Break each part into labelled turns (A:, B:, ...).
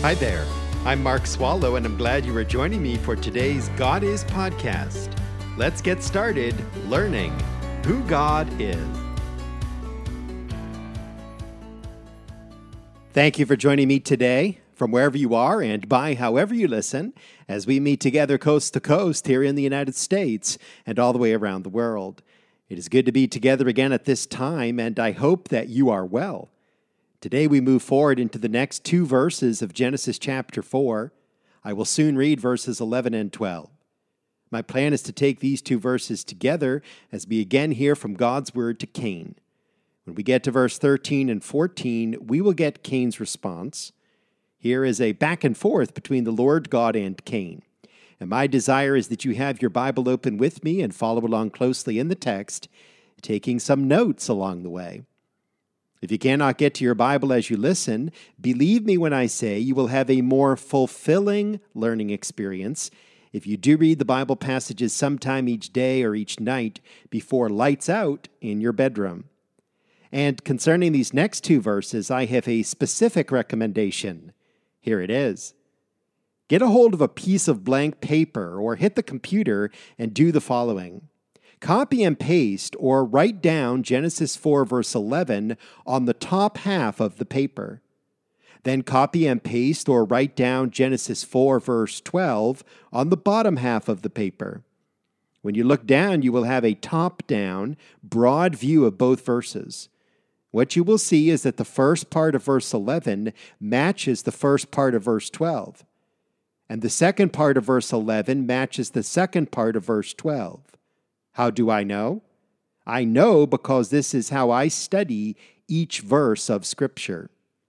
A: Hi there. I'm Mark Swallow, and I'm glad you are joining me for today's God Is podcast. Let's get started learning who God is. Thank you for joining me today from wherever you are and by however you listen as we meet together coast to coast here in the United States and all the way around the world. It is good to be together again at this time, and I hope that you are well. Today we move forward into the next two verses of Genesis chapter 4. I will soon read verses 11 and 12. My plan is to take these two verses together as we again hear from God's word to Cain. When we get to verse 13 and 14, we will get Cain's response. Here is a back and forth between the Lord God and Cain. And my desire is that you have your Bible open with me and follow along closely in the text, taking some notes along the way. If you cannot get to your Bible as you listen, believe me when I say you will have a more fulfilling learning experience if you do read the Bible passages sometime each day or each night before lights out in your bedroom. And concerning these next two verses, I have a specific recommendation. Here it is. Get a hold of a piece of blank paper or hit the computer and do the following. Copy and paste or write down Genesis 4 verse 11 on the top half of the paper. Then copy and paste or write down Genesis 4 verse 12 on the bottom half of the paper. When you look down, you will have a top-down, broad view of both verses. What you will see is that the first part of verse 11 matches the first part of verse 12, and the second part of verse 11 matches the second part of verse 12. How do I know? I know because this is how I study each verse of Scripture.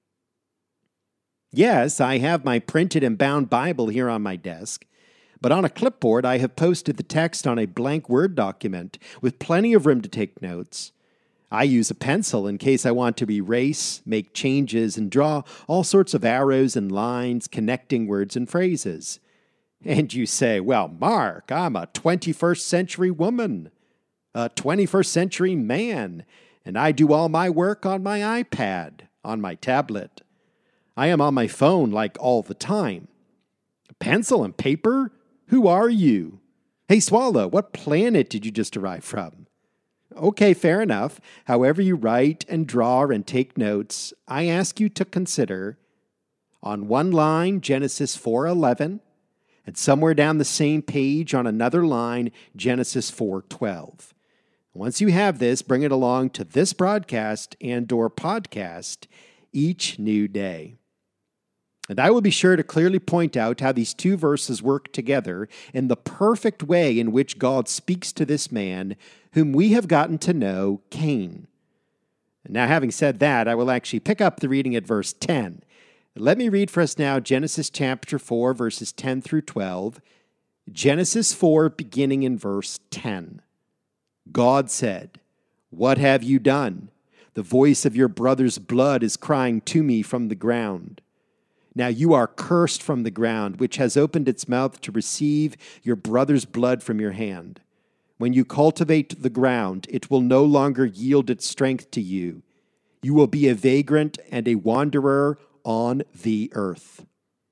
A: Yes, I have my printed and bound Bible here on my desk, but on a clipboard I have posted the text on a blank Word document with plenty of room to take notes. I use a pencil in case I want to erase, make changes, and draw all sorts of arrows and lines connecting words and phrases. And you say, well, Mark, I'm a 21st century woman, a 21st century man, and I do all my work on my iPad, on my tablet. I am on my phone like all the time. Pencil and paper? Who are you? Hey, Swallow, what planet did you just arrive from? Okay, fair enough. However you write and draw and take notes, I ask you to consider on one line Genesis 4:11, and somewhere down the same page on another line, Genesis 4:12. Once you have this, bring it along to this broadcast and/or podcast each new day. And I will be sure to clearly point out how these two verses work together in the perfect way in which God speaks to this man whom we have gotten to know, Cain. Now, having said that, I will actually pick up the reading at verse 10. Let me read for us now Genesis chapter 4, verses 10 through 12. Genesis 4, beginning in verse 10. God said, "What have you done? The voice of your brother's blood is crying to me from the ground. Now you are cursed from the ground, which has opened its mouth to receive your brother's blood from your hand. When you cultivate the ground, it will no longer yield its strength to you. You will be a vagrant and a wanderer on the earth."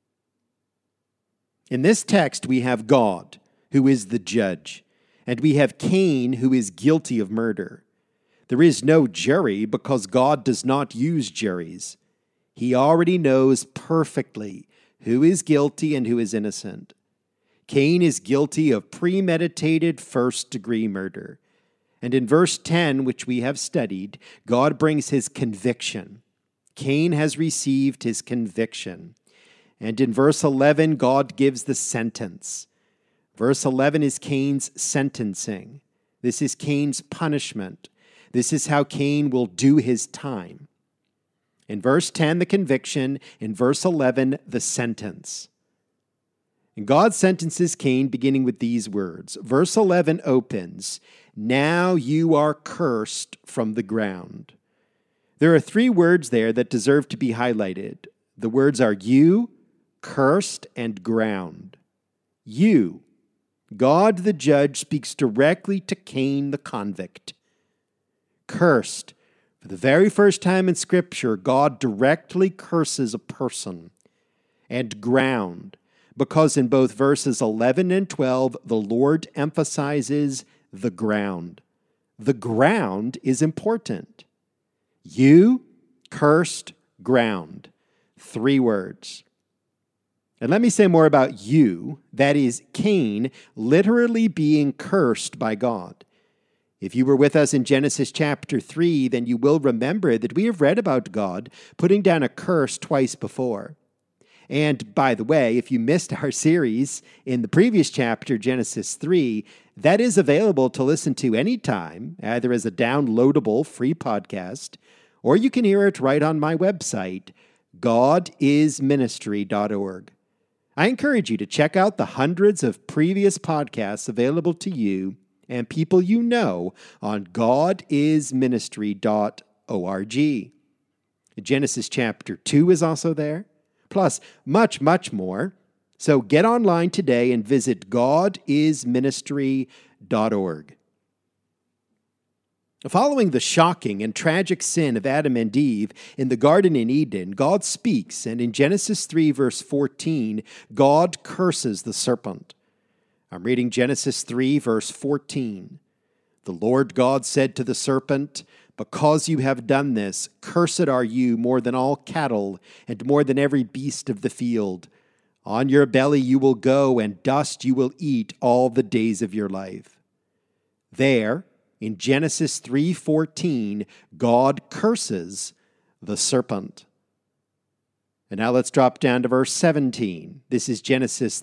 A: In this text, we have God, who is the judge, and we have Cain, who is guilty of murder. There is no jury because God does not use juries. He already knows perfectly who is guilty and who is innocent. Cain is guilty of premeditated first-degree murder. And in verse 10, which we have studied, God brings his conviction. Cain has received his conviction. And in verse 11, God gives the sentence. Verse 11 is Cain's sentencing. This is Cain's punishment. This is how Cain will do his time. In verse 10, the conviction. In verse 11, the sentence. And God sentences Cain beginning with these words. Verse 11 opens, "Now you are cursed from the ground." There are three words there that deserve to be highlighted. The words are you, cursed, and ground. You. God the judge speaks directly to Cain the convict. Cursed. For the very first time in Scripture, God directly curses a person. and ground, because in both verses 11 and 12, the Lord emphasizes the ground. The ground is important. You cursed ground. 3 words. And let me say more about you, that is Cain, literally being cursed by God. If you were with us in Genesis chapter 3, then you will remember that we have read about God putting down a curse twice before. And by the way, if you missed our series in the previous chapter, Genesis 3, that is available to listen to anytime, either as a downloadable free podcast, or you can hear it right on my website, godisministry.org. I encourage you to check out the hundreds of previous podcasts available to you and people you know on godisministry.org. Genesis chapter 2 is also there, plus much, much more. So get online today and visit godisministry.org. Following the shocking and tragic sin of Adam and Eve in the Garden in Eden, God speaks, and in Genesis 3, verse 14, God curses the serpent. I'm reading Genesis 3, verse 14. The Lord God said to the serpent, "Because you have done this, cursed are you more than all cattle and more than every beast of the field. On your belly you will go, and dust you will eat all the days of your life." There, in Genesis 3:14, God curses the serpent. And now let's drop down to verse 17. This is Genesis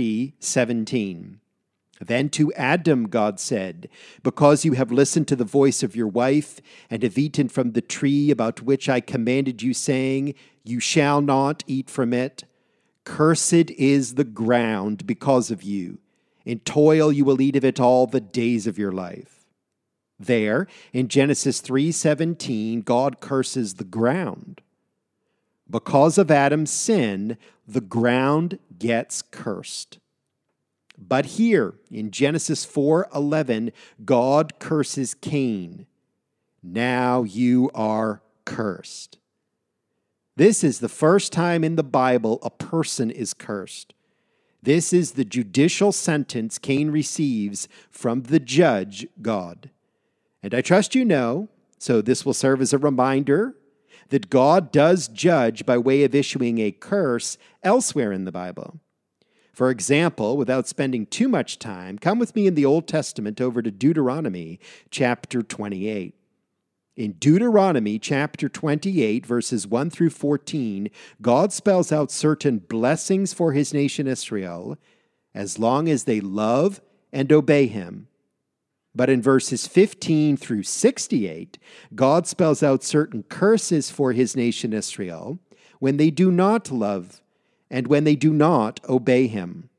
A: 3:17. Then to Adam God said, "Because you have listened to the voice of your wife, and have eaten from the tree about which I commanded you, saying, 'You shall not eat from it,' cursed is the ground because of you. In toil you will eat of it all the days of your life." There, in Genesis 3:17, God curses the ground. Because of Adam's sin, the ground gets cursed. But here, in Genesis 4:11, God curses Cain. Now you are cursed. This is the first time in the Bible a person is cursed. This is the judicial sentence Cain receives from the judge, God. And I trust you know, so this will serve as a reminder, that God does judge by way of issuing a curse elsewhere in the Bible. For example, without spending too much time, come with me in the Old Testament over to Deuteronomy chapter 28. In Deuteronomy chapter 28, verses 1 through 14, God spells out certain blessings for his nation Israel as long as they love and obey him. But in verses 15 through 68, God spells out certain curses for his nation Israel when they do not love and when they do not obey him.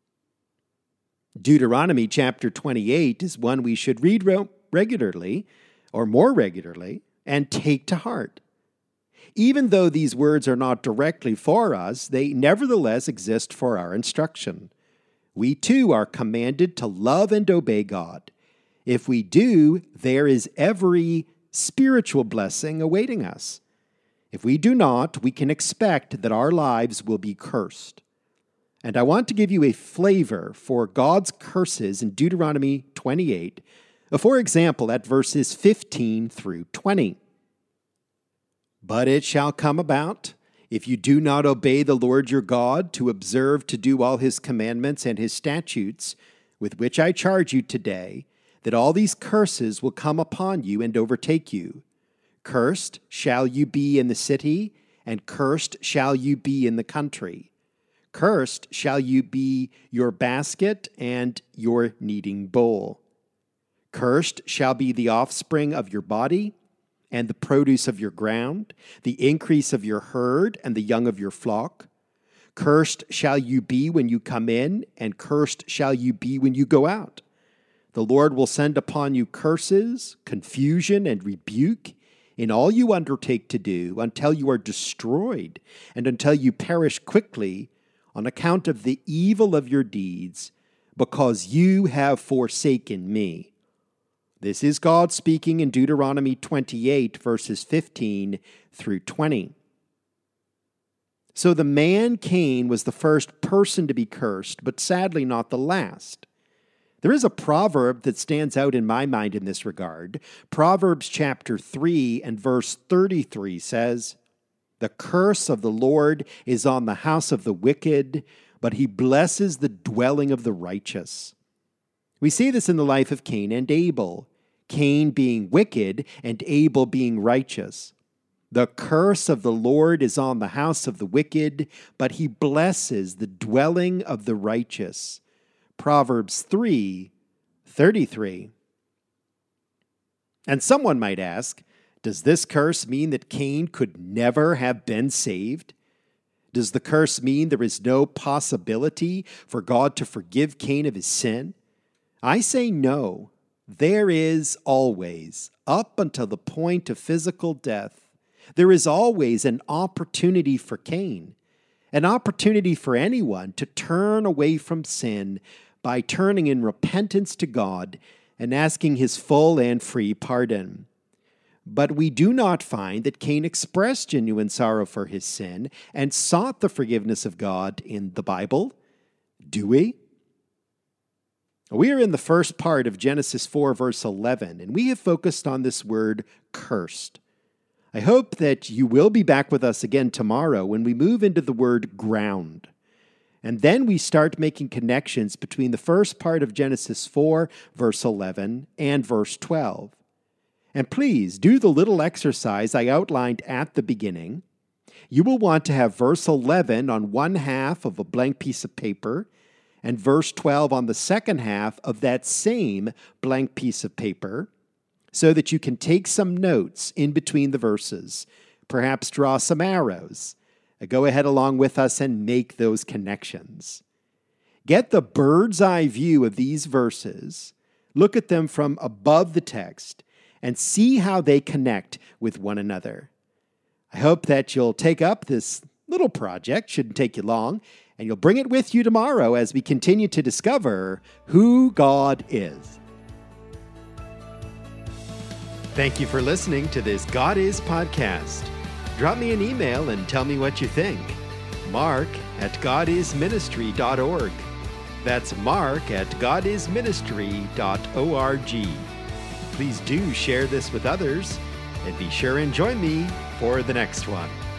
A: Deuteronomy chapter 28 is one we should read regularly, or more regularly, and take to heart. Even though these words are not directly for us, they nevertheless exist for our instruction. We too are commanded to love and obey God. If we do, there is every spiritual blessing awaiting us. If we do not, we can expect that our lives will be cursed. And I want to give you a flavor for God's curses in Deuteronomy 28, for example, at verses 15 through 20. "But it shall come about, if you do not obey the Lord your God, to observe to do all his commandments and his statutes, with which I charge you today, that all these curses will come upon you and overtake you. Cursed shall you be in the city, and cursed shall you be in the country. Cursed shall you be your basket and your kneading bowl. Cursed shall be the offspring of your body, and the produce of your ground, the increase of your herd, and the young of your flock. Cursed shall you be when you come in, and cursed shall you be when you go out. The Lord will send upon you curses, confusion, and rebuke in all you undertake to do until you are destroyed and until you perish quickly on account of the evil of your deeds, because you have forsaken me." This is God speaking in Deuteronomy 28, verses 15 through 20. So the man Cain was the first person to be cursed, but sadly not the last. There is a proverb that stands out in my mind in this regard. Proverbs chapter 3 and verse 33 says, "The curse of the Lord is on the house of the wicked, but he blesses the dwelling of the righteous." We see this in the life of Cain and Abel, Cain being wicked and Abel being righteous. The curse of the Lord is on the house of the wicked, but he blesses the dwelling of the righteous. Proverbs 3:33. And someone might ask, does this curse mean that Cain could never have been saved? Does the curse mean there is no possibility for God to forgive Cain of his sin? I say no. There is always, up until the point of physical death, there is always an opportunity for Cain, an opportunity for anyone to turn away from sin by turning in repentance to God and asking his full and free pardon. But we do not find that Cain expressed genuine sorrow for his sin and sought the forgiveness of God in the Bible, do we? We are in the first part of Genesis 4, verse 11, and we have focused on this word, cursed. I hope that you will be back with us again tomorrow when we move into the word ground. And then we start making connections between the first part of Genesis 4, verse 11, and verse 12. And please do the little exercise I outlined at the beginning. You will want to have verse 11 on one half of a blank piece of paper and verse 12 on the second half of that same blank piece of paper so that you can take some notes in between the verses, perhaps draw some arrows. Go ahead along with us and make those connections. Get the bird's eye view of these verses, look at them from above the text, and see how they connect with one another. I hope that you'll take up this little project, shouldn't take you long, and you'll bring it with you tomorrow as we continue to discover who God is. Thank you for listening to this God Is podcast. Drop me an email and tell me what you think. mark@godisministry.org. That's mark@godisministry.org. Please do share this with others, and be sure and join me for the next one.